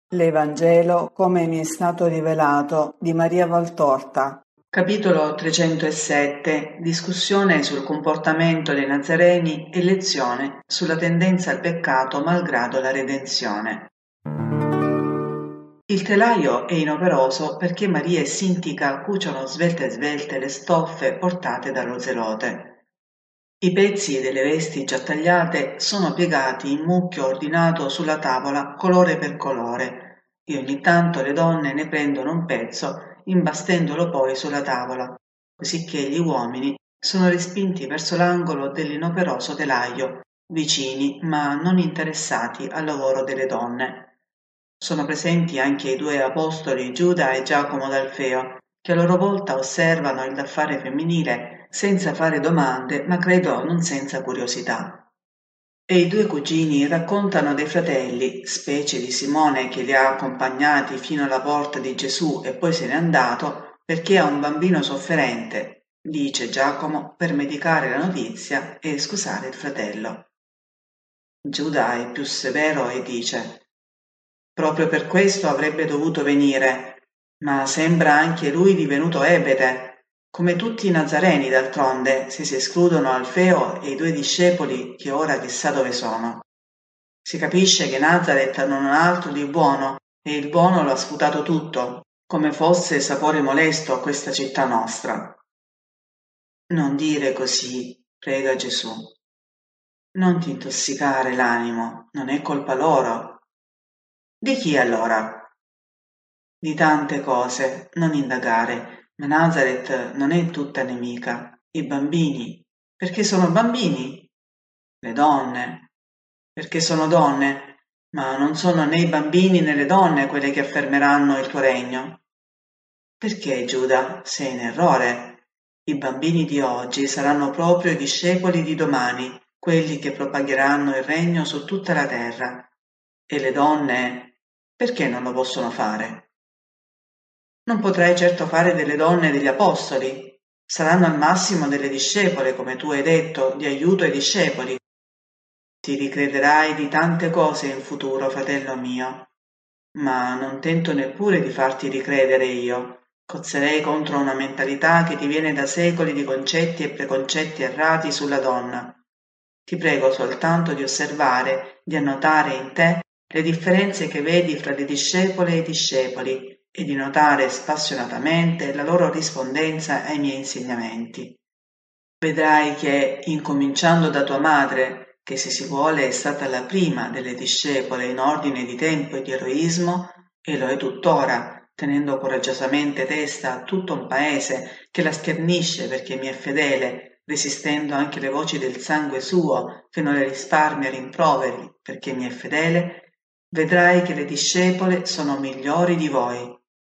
L'Evangelo come mi è stato rivelato di Maria Valtorta. Capitolo 307. Discussione sul comportamento dei Nazareni e lezione sulla tendenza al peccato malgrado la redenzione. Il telaio è inoperoso perché Maria e Sintica cuciono svelte le stoffe portate dallo zelote. I pezzi delle vesti già tagliate sono piegati in mucchio ordinato sulla tavola colore per colore e ogni tanto le donne ne prendono un pezzo imbastendolo poi sulla tavola, cosicché gli uomini sono respinti verso l'angolo dell'inoperoso telaio, vicini ma non interessati al lavoro delle donne. Sono presenti anche i due apostoli Giuda e Giacomo d'Alfeo, che a loro volta osservano il da fare femminile senza fare domande, ma credo non senza curiosità. E i due cugini raccontano dei fratelli, specie di Simone che li ha accompagnati fino alla porta di Gesù e poi se n'è andato, perché ha un bambino sofferente, dice Giacomo, per medicare la notizia e scusare il fratello. Giuda è più severo e dice: proprio per questo avrebbe dovuto venire, ma sembra anche lui divenuto ebete, come tutti i Nazareni d'altronde, se si escludono Alfeo e i due discepoli che ora chissà dove sono. Si capisce che Nazaret non ha altro di buono e il buono lo ha sputato tutto, come fosse sapore molesto a questa città nostra. Non dire così, prega Gesù. Non ti intossicare l'animo, non è colpa loro. Di chi allora? Di tante cose, non indagare, ma Nazaret non è tutta nemica. I bambini, perché sono bambini. Le donne, perché sono donne, ma non sono né i bambini né le donne quelle che affermeranno il tuo regno. Perché, Giuda, sei in errore? I bambini di oggi saranno proprio i discepoli di domani, quelli che propagheranno il regno su tutta la terra. E le donne, perché non lo possono fare? Non potrai certo fare delle donne degli apostoli, saranno al massimo delle discepole, come tu hai detto, di aiuto ai discepoli. Ti ricrederai di tante cose in futuro, fratello mio, ma non tento neppure di farti ricredere io. Cozzerei contro una mentalità che ti viene da secoli di concetti e preconcetti errati sulla donna. Ti prego soltanto di osservare, di annotare in te le differenze che vedi fra le discepole e i discepoli e di notare spassionatamente la loro rispondenza ai miei insegnamenti. Vedrai che, incominciando da tua madre, che se si vuole è stata la prima delle discepole in ordine di tempo e di eroismo, e lo è tuttora, tenendo coraggiosamente testa a tutto un paese che la schernisce perché mi è fedele, resistendo anche le voci del sangue suo, che non le risparmia rimproveri perché mi è fedele, vedrai che le discepole sono migliori di voi.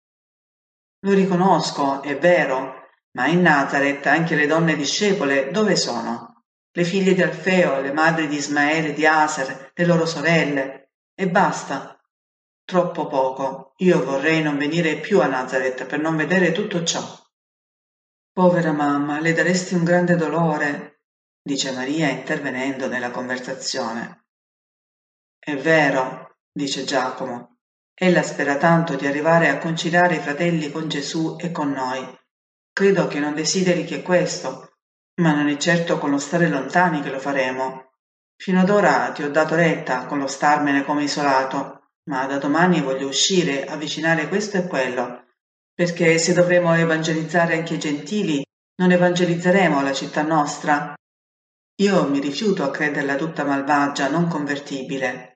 Lo riconosco, è vero, ma in Nazaret anche le donne discepole dove sono? Le figlie di Alfeo, le madri di Ismaele e di Aser, le loro sorelle. E basta. Troppo poco. Io vorrei non venire più a Nazaret per non vedere tutto ciò. Povera mamma, le daresti un grande dolore, dice Maria intervenendo nella conversazione. È vero, dice Giacomo. Ella spera tanto di arrivare a conciliare i fratelli con Gesù e con noi. Credo che non desideri che questo, ma non è certo con lo stare lontani che lo faremo. Fino ad ora ti ho dato retta con lo starmene come isolato, ma da domani voglio uscire, avvicinare questo e quello, perché se dovremo evangelizzare anche i gentili, non evangelizzeremo la città nostra. Io mi rifiuto a crederla tutta malvagia, non convertibile.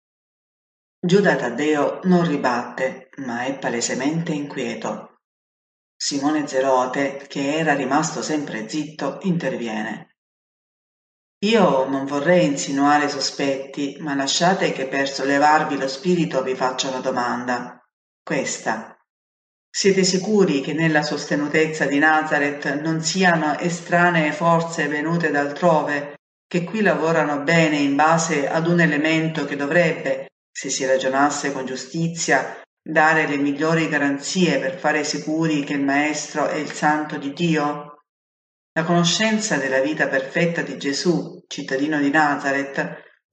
Giuda Taddeo non ribatte, ma è palesemente inquieto. Simone Zelote, che era rimasto sempre zitto, interviene. Io non vorrei insinuare sospetti, ma lasciate che per sollevarvi lo spirito vi faccia una domanda. Questa. Siete sicuri che nella sostenutezza di Nazaret non siano estranee forze venute d'altrove, che qui lavorano bene in base ad un elemento che dovrebbe, se si ragionasse con giustizia, dare le migliori garanzie per fare sicuri che il Maestro è il Santo di Dio? La conoscenza della vita perfetta di Gesù, cittadino di Nazaret,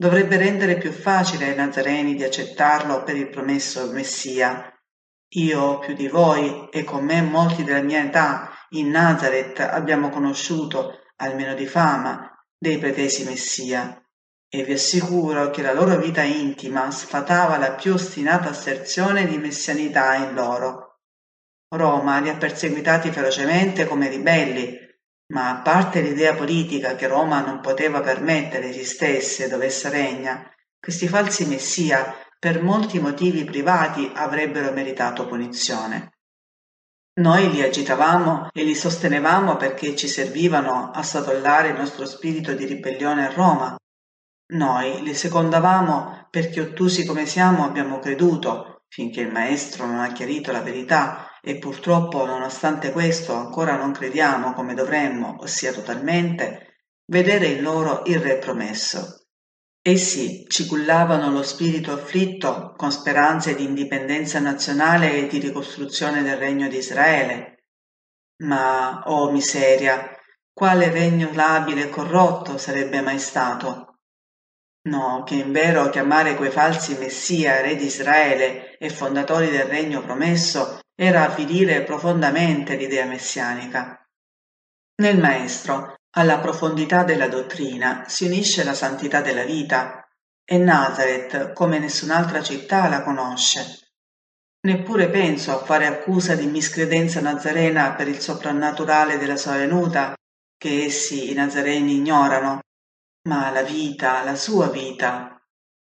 dovrebbe rendere più facile ai Nazareni di accettarlo per il promesso Messia. Io, più di voi, e con me molti della mia età, in Nazaret abbiamo conosciuto, almeno di fama, dei pretesi Messia, e vi assicuro che la loro vita intima sfatava la più ostinata asserzione di messianità in loro. Roma li ha perseguitati ferocemente come ribelli, ma a parte l'idea politica che Roma non poteva permettere esistesse dove essa regna, questi falsi messia per molti motivi privati avrebbero meritato punizione. Noi li agitavamo e li sostenevamo perché ci servivano a satollare il nostro spirito di ribellione a Roma. Noi li secondavamo perché, ottusi come siamo, abbiamo creduto, finché il Maestro non ha chiarito la verità, e purtroppo, nonostante questo, ancora non crediamo come dovremmo, ossia totalmente, vedere in loro il Re promesso. Essi ci cullavano lo spirito afflitto con speranze di indipendenza nazionale e di ricostruzione del regno di Israele. Ma, oh miseria, quale regno labile e corrotto sarebbe mai stato? No, che invero chiamare quei falsi messia re di Israele e fondatori del regno promesso era avvilire profondamente l'idea messianica. Nel Maestro, alla profondità della dottrina, si unisce la santità della vita, e Nazaret, come nessun'altra città, la conosce. Neppure penso a fare accusa di miscredenza nazarena per il soprannaturale della sua venuta, che essi, i nazareni, ignorano, ma la vita, la sua vita.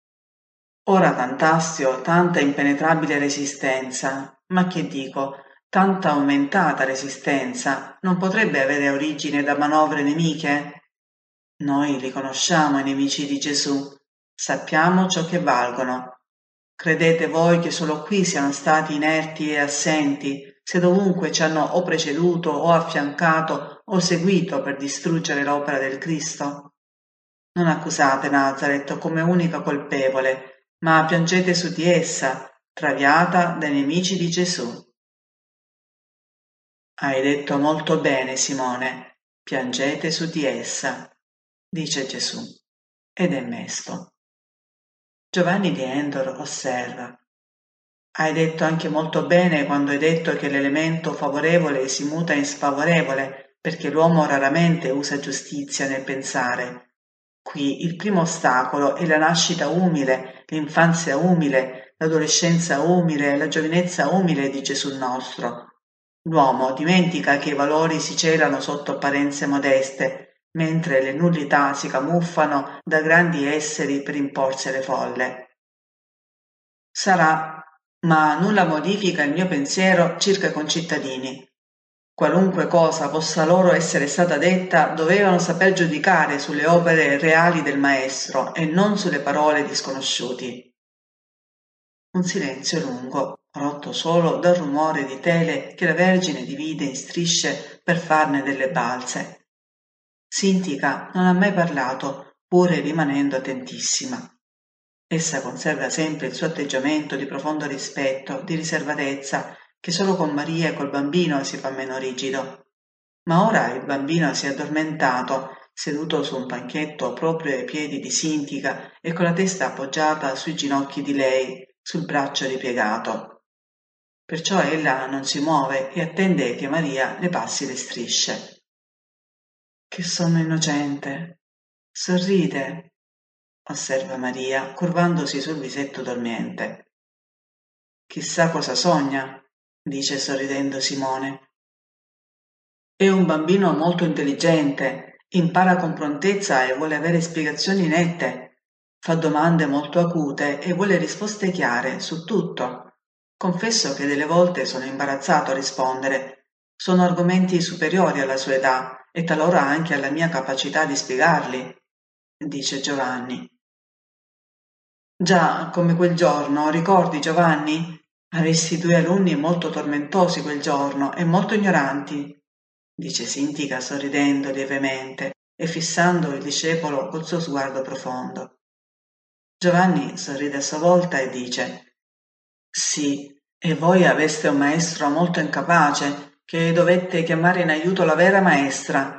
Ora tant'astio, tanta impenetrabile resistenza, ma che dico, tanta aumentata resistenza, non potrebbe avere origine da manovre nemiche? Noi li conosciamo i nemici di Gesù, sappiamo ciò che valgono. Credete voi che solo qui siano stati inerti e assenti, se dovunque ci hanno o preceduto o affiancato o seguito per distruggere l'opera del Cristo? Non accusate Nazaret come unica colpevole, ma piangete su di essa, traviata dai nemici di Gesù. Hai detto molto bene, Simone, piangete su di essa, dice Gesù, ed è mesto. Giovanni di Endor osserva: hai detto anche molto bene quando hai detto che l'elemento favorevole si muta in sfavorevole, perché l'uomo raramente usa giustizia nel pensare. Qui il primo ostacolo è la nascita umile, l'infanzia umile, l'adolescenza umile, la giovinezza umile di Gesù nostro. L'uomo dimentica che i valori si celano sotto apparenze modeste, mentre le nullità si camuffano da grandi esseri per imporsi alle folle. Sarà, ma nulla modifica il mio pensiero circa i concittadini. Qualunque cosa possa loro essere stata detta, dovevano saper giudicare sulle opere reali del Maestro e non sulle parole di sconosciuti. Un silenzio lungo, rotto solo dal rumore di tele che la Vergine divide in strisce per farne delle balze. Sintica non ha mai parlato, pure rimanendo attentissima. Essa conserva sempre il suo atteggiamento di profondo rispetto, di riservatezza, che solo con Maria e col bambino si fa meno rigido. Ma ora il bambino si è addormentato, seduto su un banchetto proprio ai piedi di Sintica e con la testa appoggiata sui ginocchi di lei, sul braccio ripiegato. Perciò ella non si muove e attende che Maria le passi le strisce. Che sonno innocente! Sorride, osserva Maria, curvandosi sul visetto dormiente. Chissà cosa sogna, dice sorridendo Simone. È un bambino molto intelligente, impara con prontezza e vuole avere spiegazioni nette, fa domande molto acute e vuole risposte chiare su tutto. Confesso che delle volte sono imbarazzato a rispondere. Sono argomenti superiori alla sua età e talora anche alla mia capacità di spiegarli, dice Giovanni. Già, come quel giorno, ricordi Giovanni? Avessi 2 alunni molto tormentosi quel giorno e molto ignoranti, dice Sintica sorridendo lievemente e fissando il discepolo col suo sguardo profondo. Giovanni sorride a sua volta e dice: sì, e voi aveste un maestro molto incapace, che dovette chiamare in aiuto la vera maestra.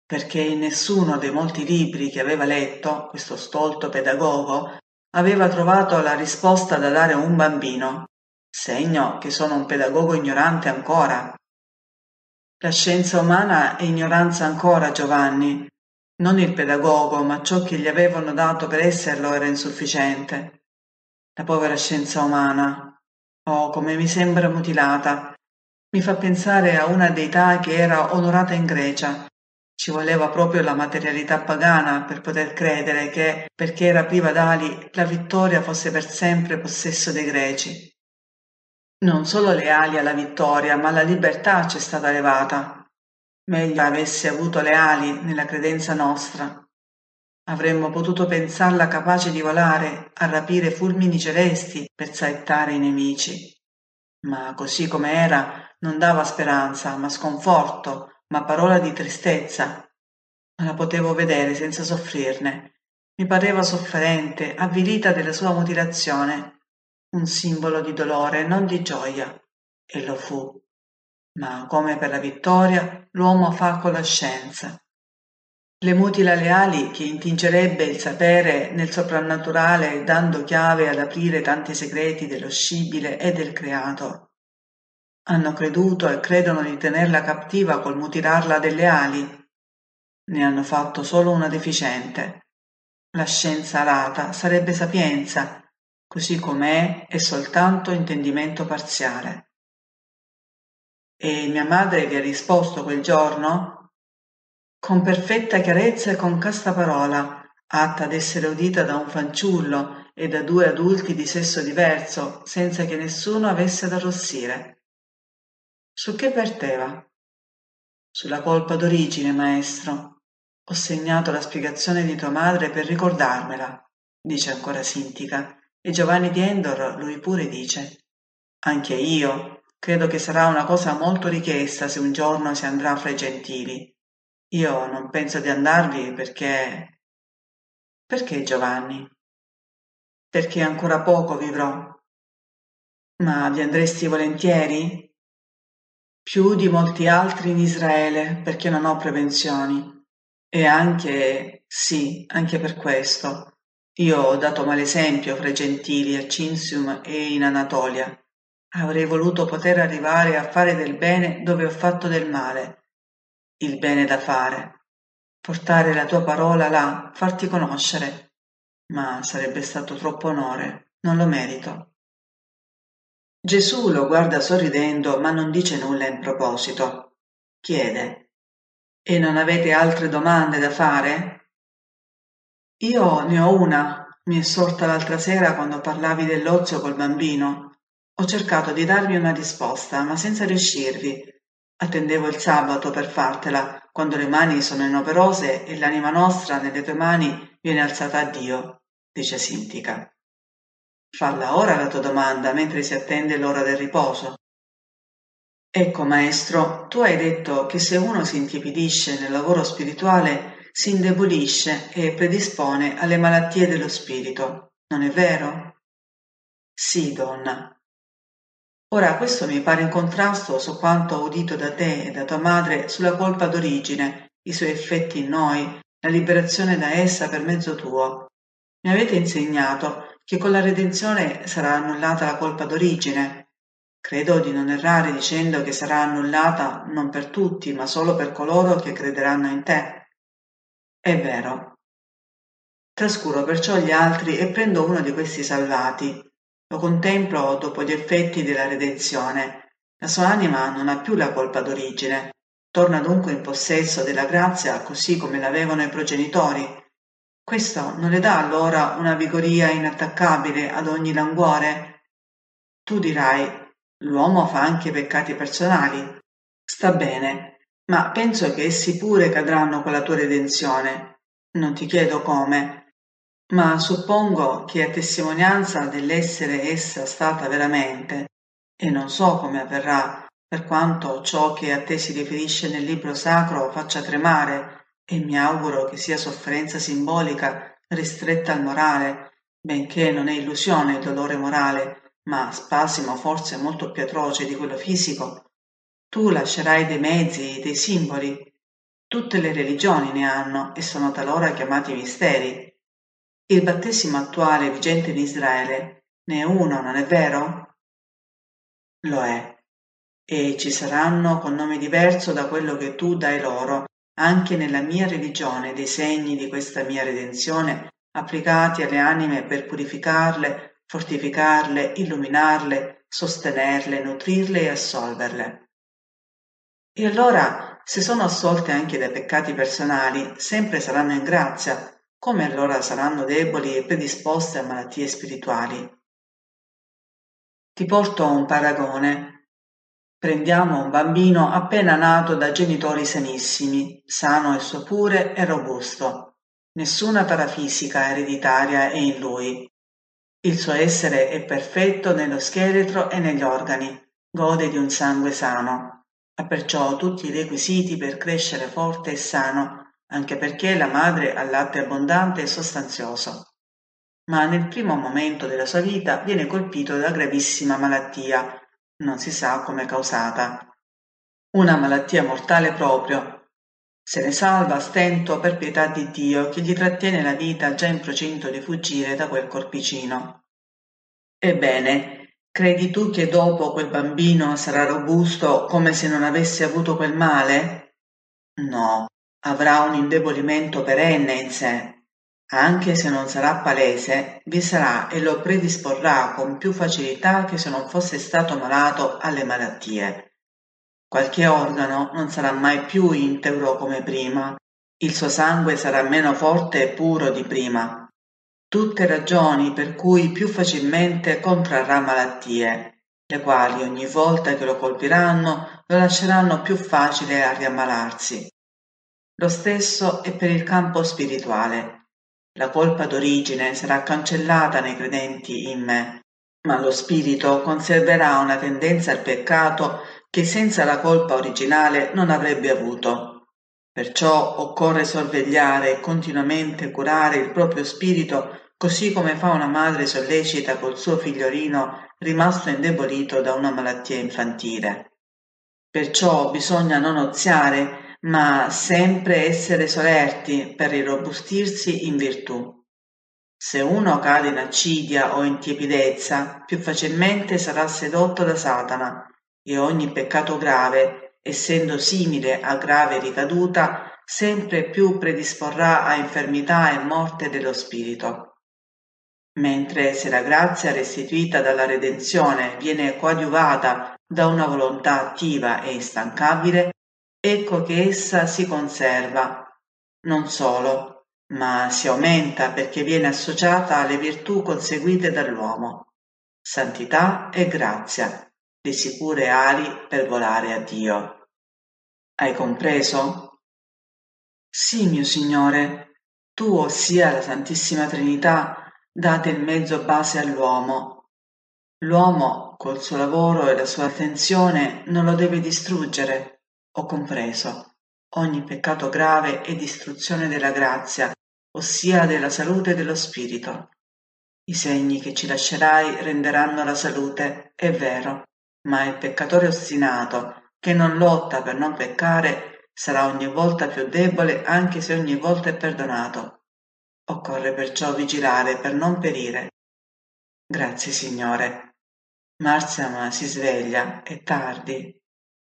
perché in nessuno dei molti libri che aveva letto, questo stolto pedagogo aveva trovato la risposta da dare a un bambino, segno che sono un pedagogo ignorante ancora. La scienza umana è ignoranza ancora, Giovanni. Non il pedagogo, ma ciò che gli avevano dato per esserlo era insufficiente. La povera scienza umana. Oh, come mi sembra mutilata. Mi fa pensare a una deità che era onorata in Grecia. Ci voleva proprio la materialità pagana per poter credere che, perché era priva d'ali, la vittoria fosse per sempre possesso dei greci. Non solo le ali alla vittoria, ma la libertà ci è stata levata. Meglio avesse avuto le ali nella credenza nostra. Avremmo potuto pensarla capace di volare, a rapire fulmini celesti per saettare i nemici. Ma così come era, non dava speranza, ma sconforto, ma parola di tristezza. Non la potevo vedere senza soffrirne. Mi pareva sofferente, avvilita della sua mutilazione, un simbolo di dolore, non di gioia. E lo fu. Ma come per la vittoria, l'uomo fa con la scienza. Le mutila le ali che intingerebbe il sapere nel soprannaturale, dando chiave ad aprire tanti segreti dello scibile e del creato. Hanno creduto e credono di tenerla cattiva col mutilarla delle ali. Ne hanno fatto solo una deficiente. La scienza alata sarebbe sapienza, così com'è è soltanto intendimento parziale. E mia madre vi ha risposto quel giorno? Con perfetta chiarezza e con casta parola, atta ad essere udita da un fanciullo e da due adulti di sesso diverso, senza che nessuno avesse da arrossire. Su che verteva? Sulla colpa d'origine, maestro. Ho segnato la spiegazione di tua madre per ricordarmela, dice ancora Sintica, e Giovanni di Endor lui pure dice. Anche io credo che sarà una cosa molto richiesta se un giorno si andrà fra i gentili. Io non penso di andarvi perché... Perché, Giovanni? Perché ancora poco vivrò. Ma vi andresti volentieri? Più di molti altri in Israele, perché non ho prevenzioni. E anche, sì, anche per questo. Io ho dato malesempio fra i gentili a Cinsium e in Anatolia. Avrei voluto poter arrivare a fare del bene dove ho fatto del male. Il bene da fare. Portare la tua parola là, farti conoscere. Ma sarebbe stato troppo onore, non lo merito. Gesù lo guarda sorridendo, ma non dice nulla in proposito. Chiede: E non avete altre domande da fare? Io ne ho una, mi è sorta l'altra sera quando parlavi dell'ozio col bambino. Ho cercato di darvi una risposta, ma senza riuscirvi. Attendevo il sabato per fartela, quando le mani sono inoperose e l'anima nostra nelle tue mani viene alzata a Dio, dice Sintica. Falla ora la tua domanda, mentre si attende l'ora del riposo. Ecco, maestro, tu hai detto che se uno si intiepidisce nel lavoro spirituale, si indebolisce e predispone alle malattie dello spirito, non è vero? Sì, donna. Ora questo mi pare in contrasto su quanto ho udito da te e da tua madre sulla colpa d'origine, i suoi effetti in noi, la liberazione da essa per mezzo tuo. Mi avete insegnato che con la redenzione sarà annullata la colpa d'origine. Credo di non errare dicendo che sarà annullata non per tutti, ma solo per coloro che crederanno in te. È vero. Trascuro perciò gli altri e prendo uno di questi salvati. Lo contemplo dopo gli effetti della redenzione. La sua anima non ha più la colpa d'origine. Torna dunque in possesso della grazia così come l'avevano i progenitori. Questo non le dà allora una vigoria inattaccabile ad ogni languore? Tu dirai, l'uomo fa anche peccati personali. Sta bene, ma penso che essi pure cadranno con la tua redenzione. Non ti chiedo come, ma suppongo che a testimonianza dell'essere essa stata veramente, e non so come avverrà, per quanto ciò che a te si riferisce nel libro sacro faccia tremare, e mi auguro che sia sofferenza simbolica ristretta al morale, benché non è illusione il dolore morale, ma spasimo forse molto più atroce di quello fisico, tu lascerai dei mezzi, dei simboli. Tutte le religioni ne hanno e sono talora chiamati misteri. Il battesimo attuale vigente in Israele ne è uno, non è vero? Lo è. E ci saranno con nome diverso da quello che tu dai loro, anche nella mia religione, dei segni di questa mia redenzione applicati alle anime per purificarle, fortificarle, illuminarle, sostenerle, nutrirle e assolverle. E allora, se sono assolte anche dai peccati personali, sempre saranno in grazia, come allora saranno deboli e predisposte a malattie spirituali? Ti porto un paragone. Prendiamo un bambino appena nato da genitori sanissimi, sano e suo pure e robusto. Nessuna parafisica ereditaria è in lui. Il suo essere è perfetto nello scheletro e negli organi, gode di un sangue sano. Ha perciò tutti i requisiti per crescere forte e sano, anche perché la madre ha latte abbondante e sostanzioso. Ma nel primo momento della sua vita viene colpito da gravissima malattia, non si sa come causata. Una malattia mortale proprio. Se ne salva a stento per pietà di Dio che gli trattiene la vita già in procinto di fuggire da quel corpicino. Ebbene, credi tu che dopo quel bambino sarà robusto come se non avesse avuto quel male? No, avrà un indebolimento perenne in sé. Anche se non sarà palese, vi sarà e lo predisporrà con più facilità che se non fosse stato malato alle malattie. Qualche organo non sarà mai più integro come prima, il suo sangue sarà meno forte e puro di prima. Tutte ragioni per cui più facilmente contrarrà malattie, le quali ogni volta che lo colpiranno lo lasceranno più facile a riammalarsi. Lo stesso è per il campo spirituale. La colpa d'origine sarà cancellata nei credenti in me, ma lo spirito conserverà una tendenza al peccato che senza la colpa originale non avrebbe avuto. Perciò occorre sorvegliare e continuamente curare il proprio spirito, così come fa una madre sollecita col suo figliolino rimasto indebolito da una malattia infantile. Perciò bisogna non oziare, ma sempre essere solerti per irrobustirsi in virtù. Se uno cade in accidia o in tiepidezza, più facilmente sarà sedotto da Satana, e ogni peccato grave, essendo simile a grave ricaduta, sempre più predisporrà a infermità e morte dello spirito. Mentre se la grazia restituita dalla redenzione viene coadiuvata da una volontà attiva e instancabile, ecco che essa si conserva, non solo, ma si aumenta perché viene associata alle virtù conseguite dall'uomo, santità e grazia, le sicure ali per volare a Dio. Hai compreso? Sì, mio Signore, tu, ossia la Santissima Trinità, date il mezzo base all'uomo. L'uomo, col suo lavoro e la sua attenzione, non lo deve distruggere. Ho compreso. Ogni peccato grave è distruzione della grazia, ossia della salute dello spirito. I segni che ci lascerai renderanno la salute, è vero, ma il peccatore ostinato, che non lotta per non peccare, sarà ogni volta più debole anche se ogni volta è perdonato. Occorre perciò vigilare per non perire. Grazie, Signore. Marziam si sveglia, è tardi.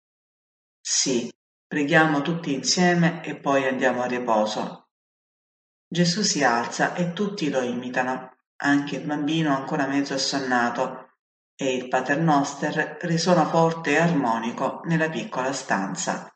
Sì, preghiamo tutti insieme e poi andiamo a riposo. Gesù si alza e tutti lo imitano, anche il bambino ancora mezzo assonnato, e il Paternoster risuona forte e armonico nella piccola stanza.